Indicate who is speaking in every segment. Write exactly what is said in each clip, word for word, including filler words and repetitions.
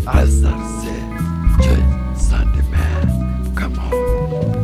Speaker 1: S R C, J. Sandyman, come on.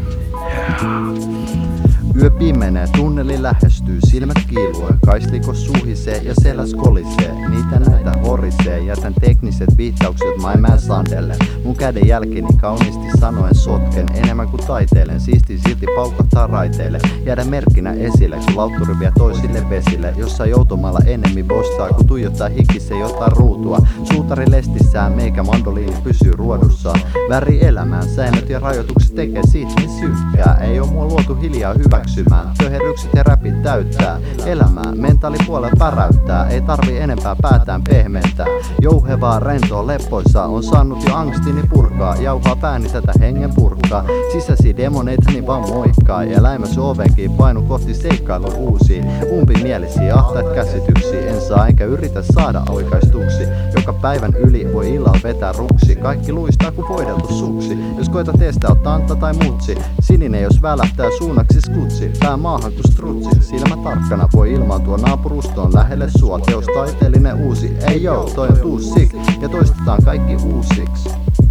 Speaker 1: Yeah.
Speaker 2: Yö pimenee, tunneli lähestyy, silmät kiiluu, kaislikos suhisee ja seläs kolisee. Niitä näitä horisee, jätän tekniset viittaukset maailmään sandelle. Mun käden jälkeni kauniisti sanoen sotken, enemmän kuin taiteilen, siisti silti paukottaa raiteille. Jäädä merkkinä esille, kun lautturi vie toisille vesille, jossa joutumalla enemmän bostaa, kun tuijottaa hikise jotain ruutua. Suutari lestissään, meikä mandoliini pysyy ruodussaan. Väri elämään, säännöt ja rajoitukset tekee siitä niin synkkää. Ei oo mua luotu hiljaa hyväksymään, töherrykset ja räpit täyttää elämää, mentaalipuolella päräyttää. Ei tarvi enempää päätään pehmentää. Jouhevaa, rentoa, leppoisaa, on saanut jo angstini purkaa. Jauhaa pääni tätä hengen purkaa. Sisäisiä demoneitani vaan moikkaa. Eläimässä ovenkin painu kohti seikkailun uusia. Umpimielisiä ahtaat käsityksiä. En saa enkä yritä saada oikaistuksi. Joka päivän yli voi illalla vetää ruksi. Kaikki luistaa kuin voideltu suksi. Jos koita testaa ottaa anta tai mutsi. Sininen jos välähtää suunnaksi skutsi. Pää maahan kuin strutsi. Silmä tarkkana voi ilmaantua naapurustoon lähelle sua. Teos taiteellinen uusi. Ei joo, toi on too sick. Ja toistetaan kaikki uusiksi.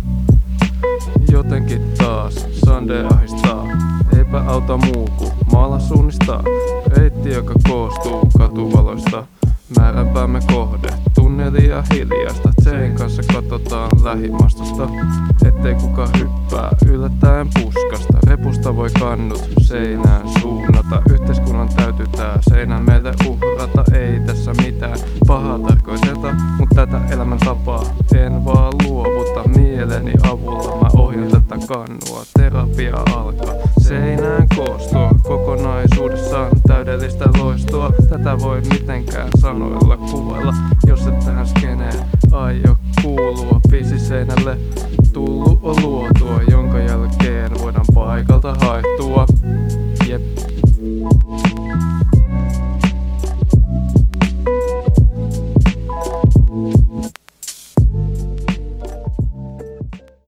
Speaker 3: Jotenkin taas Sande ahistaa. Eipä auta muu kuin maalla suunnistaa. Reitti joka koostuu katuvaloista. Määränpäämme kohde, tunneli ja hiljasta. Tsein kanssa katsotaan lähimastosta. Ettei kuka hyppää yllättäen puskasta. Repusta voi kannut seinään suunnata. Yhteiskunnan täytyy tää seinä meille uhrata. Ei tässä mitään pahaa tarkoiteta, mut tätä elämäntapaa en vaan luovuta. Mieleni avulla mä ohjan tätä kannua. Terapia alkaa seinään koostua. Kokonaisuudessaan täydellistä loistoa. Tätä voi mitenkään sanoilla kuvailla, jos et tähän skeneen aio kuulua. Biisi seinälle tullut